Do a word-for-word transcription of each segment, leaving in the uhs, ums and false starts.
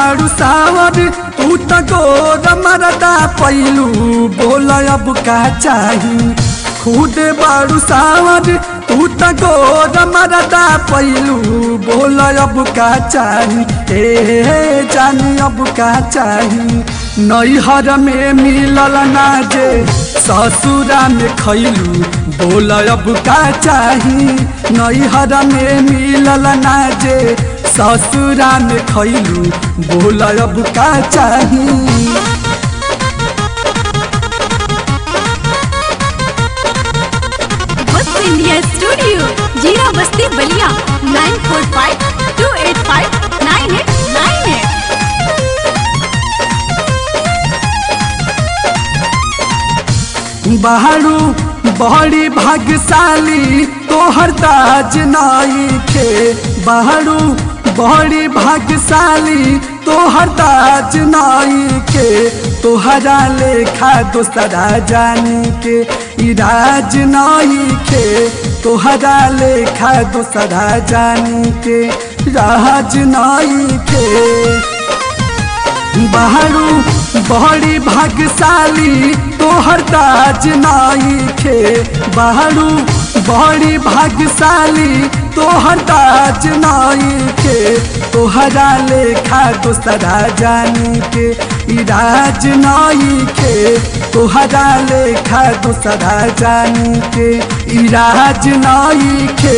बारू सावर तू त गोर मरदा पैलू बोल अब का चाही। खुद बारू सावर तू त गोर मरदा पैलू बोल अब का चाही। ए जानी अब का चाही। नैहर में मिलल ना जे ससुरा में खैलू बोल अब का चाही। नैहर में मिलल ना जे ससुरा में खैलू बोल अब का चाही। बस India studio Zira Basti Ballia nine four five two eight five nine eight nine eight. बहरू बड़ी भाग्यशाली तोहर ताज नाई खे। बहरू बड़ी भाग्यशाली तोहर ताज नाई के। तोहरा लेखा दोसरा जानी के इराज नाई के। तोहरा लेखा दोसरा जानी के राज नाई के। बहरू बड़ी भाग्यशाली तोहर ताज नाई खे। बहरू बड़ी भाग्यशाली तोहर ताज नाई के। तोहरा लेखा दोसरा जानी के इराज नाई के। तोहरा लेखा दोसरा जानी के इराज नाई के।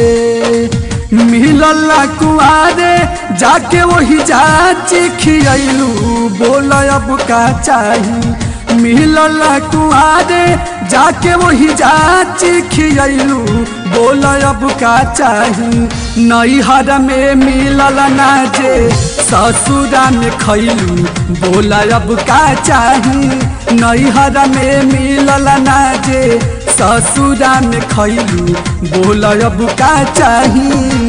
मिलल कुआरे जाके वही जाची खियलू बोल अब का चाही। मिलल कुआरे जाके वही जाची खियलू बोल अब का चाही। नैहर में मिलल ना जे ससुरा में खैलू बोल अब का चाही। नैहर में मिलल ना जे ससुरा में खैलू बोल अब का चाही।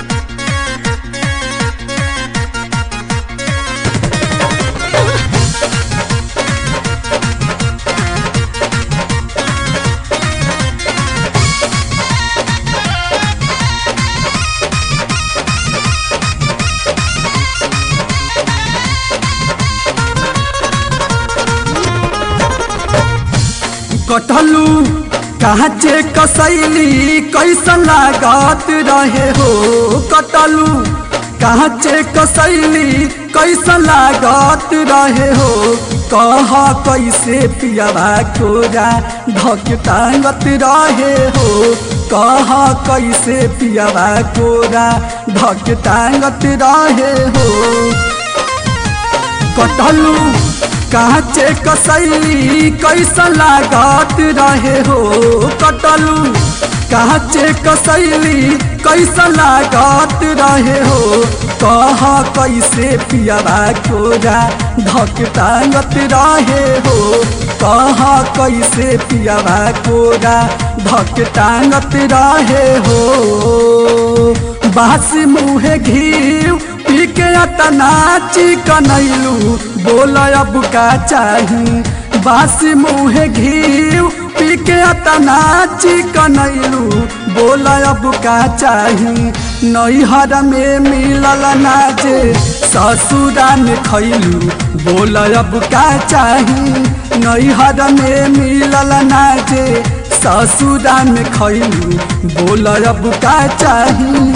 कटलू काचे कसैली कैसन लागत रहे हो। कटलू काचे कसैली कैसन लागत रहे हो। कह कैसे पियावा कोरा धक टांगत रहे हो। कह कैसे पियावा कोरा धक टांगत रहे हो। कटलू काचे कसैली कैसन लागत रहे हो। कटलू काचे कसैली कैसन लागत रहे हो। कह कैसे पियावा कोरा धक टांगत रहे हो। कह कैसे पियावा कोरा धक टांगत रहे हो। बासी मुँहे घी पी के अतना चिकनैलू बोल अब का चाही। बासी मुँहे घी पी के अतना चिकनैलू बोल अब का चाही। नैहर में मिलल ना जे ससुरा में खैलू बोल अब का चाही। नैहर में मिलल ना जे ससुरा में खैलू बोल अब का चाही।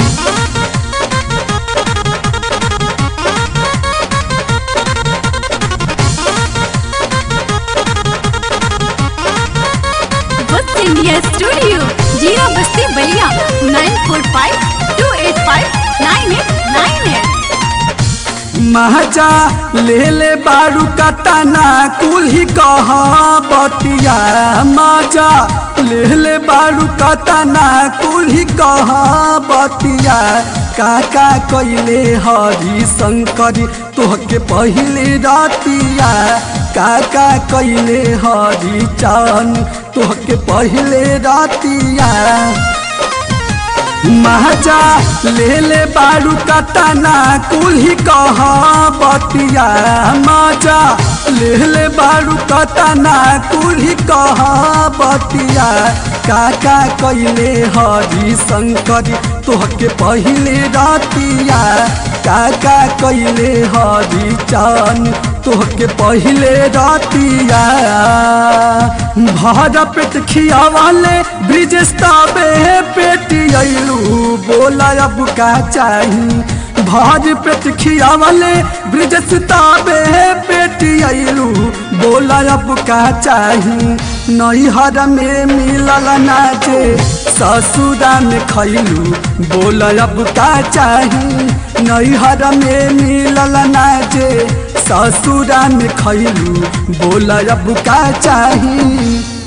India studio Zira Basti Ballia nine four five two eight five nine eight nine eight. महाजा ले ले बारू कतना कुल्ही कह बतिया। माजा ले ले बारू कतना कुल्ही कह बतिया। काका कैले हरि शंकर तोहके पहले रातिया। काका कैले हरि चान तोहके पहले रातिया। महाजा ले ले बारू कतना कुल्ही कह बतिया। माजा ले ले बारू कतना कुल्ही कह बतिया। काका कैले हरि शंकर तोहके पहिले रातिया काका कैले हरी चान तोहके पहिले रातिया भर पेट खियावाले ब्रिजस्ताबे पेटी अइलू बोला अब का चाही भर पेट खियावाले ब्रिजस्ताबे पेटी अइलू बोला अब का चाही नैहर में मिलल नाचे ससुरा में खैलू बोला अब का चाही नैहर में मिलल नाचे ससुरा में खैलू बोला अब का चाही।